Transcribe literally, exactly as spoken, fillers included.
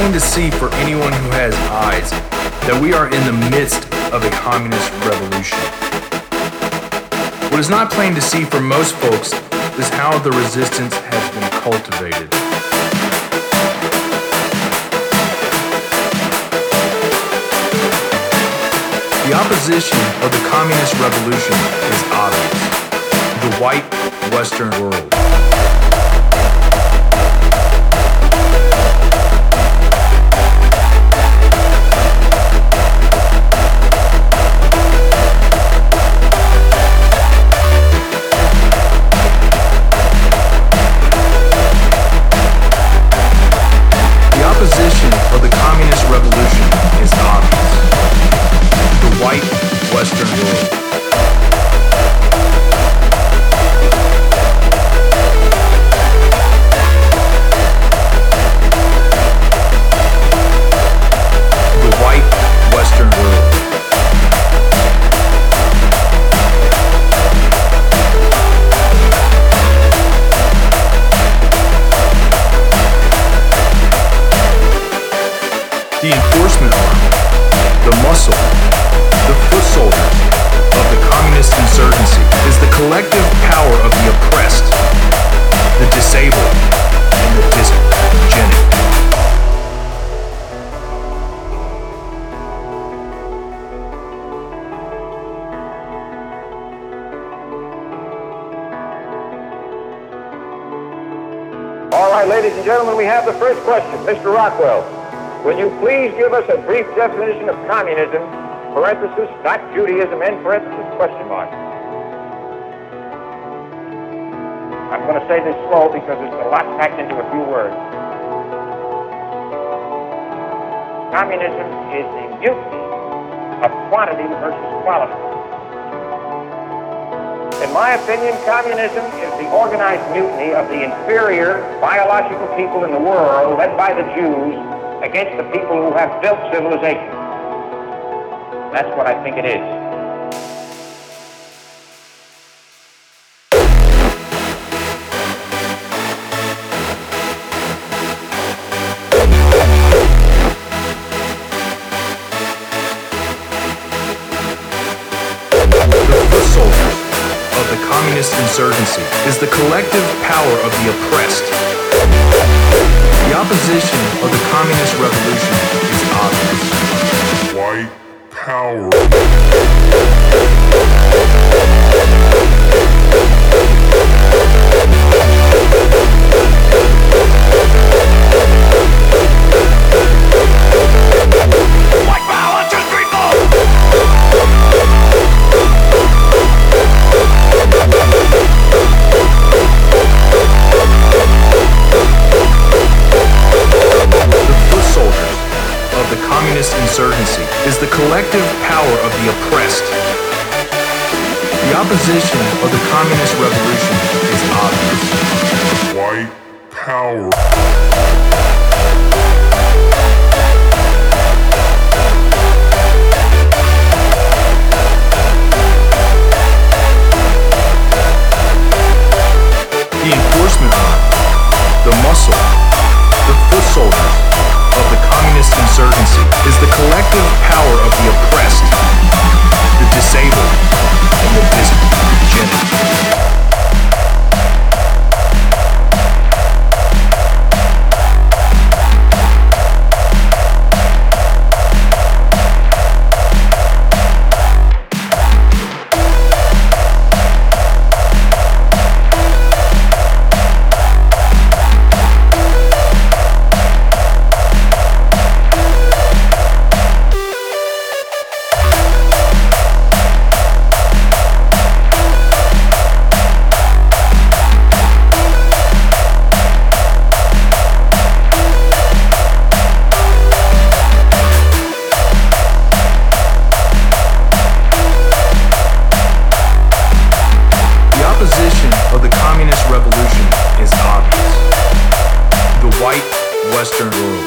plain to see for anyone who has eyes that we are in the midst of a communist revolution. What is not plain to see for most folks is how the resistance has been cultivated. The opposition of the communist revolution is obvious. The white Western world. The opposition of the communist revolution is obvious. The white Western world. Western world. The enforcement arm, the muscle, the foot soldiers of the communist insurgency is the collective power of the oppressed, the disabled, and the dysgenic. All right, ladies and gentlemen, we have the first question. Mister Rockwell, will you please give us a brief definition of communism, parenthesis, not Judaism, end parenthesis, question mark. I'm going to say this slow because there's a lot packed into a few words. Communism is the mutiny of quantity versus quality. In my opinion, communism is the organized mutiny of the inferior biological people in the world, led by the Jews, against the people who have built civilization. That's what I think it is. The communist insurgency is the collective power of the oppressed. The opposition of the communist revolution is obvious. White power. White power, two, three, four! The communist insurgency is the collective power of the oppressed. The opposition of the communist revolution is obvious. White power. The enforcement arm, the muscle, the foot soldiers of the communist insurgency is the collective power of the oppressed, the disabled, and the dysgenic. Western world.